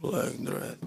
Black Dread.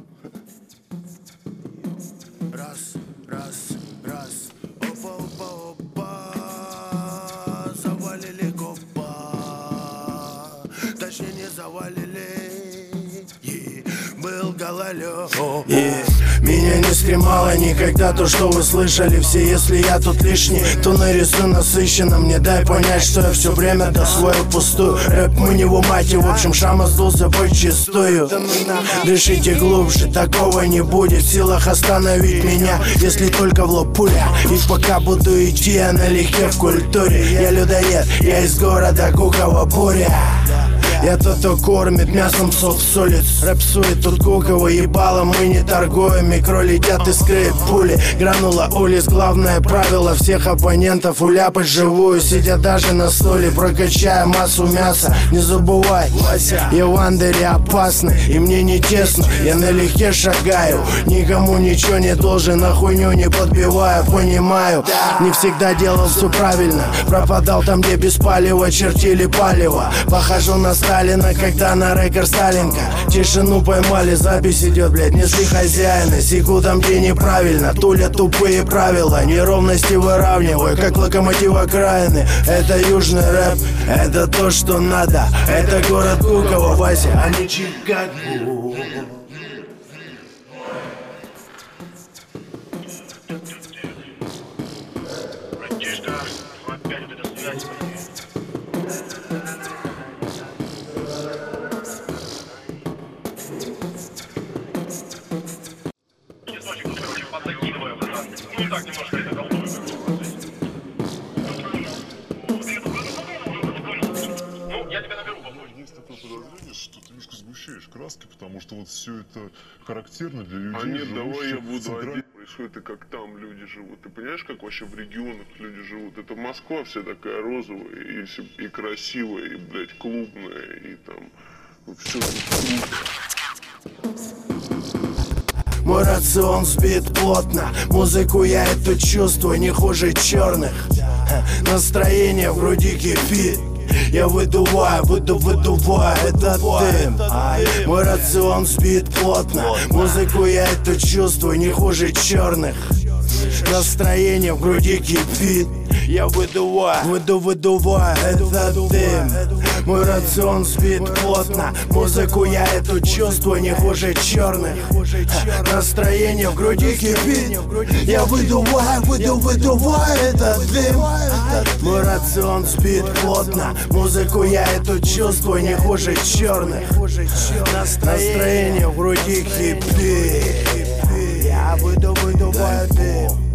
Раз, раз, раз. Опа, опа, опа. Завалили копа. Точнее, не завалили. Был гололед. Меня не стремало никогда то, что вы слышали все. Если я тут лишний, то нарисую насыщенно. Мне дай понять, что я все время досвоил пустую. Рэп мы него мать, и в общем шама сдулся почистую. Дышите глубже, такого не будет в силах остановить меня, если только в лоб пуля. И пока буду идти, я налегке в культуре. Я людоед, я из города Гуково буря. Я тот, кто кормит мясом сов с улиц. Рэпсует тут Гуково ебало, мы не торгуем. Микро летят искры пули. Гранула улиц, главное правило всех оппонентов уляпать живую, сидя даже на стуле, прокачая массу мяса. Не забывай, я в андере опасный, и мне не тесно. Я налегке шагаю, никому ничего не должен, на хуйню не подбиваю, понимаю. Не всегда делал все правильно, пропадал там, где без палева чертили палево. Похожу на Сталина, когда на рэкер Сталинка. Тишину поймали, запись идет, блядь, несли хозяина. Секу там, где неправильно, тулят тупые правила. Неровности выравниваю, как локомотив окраины. Это южный рэп, это то, что надо. Это город Гуково, Вася, а не Чикаго. Так, немножко это голдую. Ну, я тебя наберу попозже. Есть такое подозрение, что ты немножко сгущаешь краски, потому что вот все это характерно для людей. А нет, давай я буду один. Происходит и как там люди живут. Ты понимаешь, как вообще в регионах люди живут? Это Москва вся такая розовая, и красивая, и, блядь, клубная, и там все круто. Мой рацион сбит плотно, музыку я эту чувствую не хуже черных. Настроение в груди кипит, я выдуваю этот дым. Мой рацион сбит плотно, музыку я эту чувствую не хуже черных. Настроение в груди кипит, я выдуваю этот дым. Мой рацион сбит плотно, музыку я эту чувствую не хуже черных. Настроение в груди кипит, я выдуваю этот дым. Мой рацион сбит плотно, музыку я эту чувствую не хуже черных. Настроение в груди кипит, я выдуваю дым.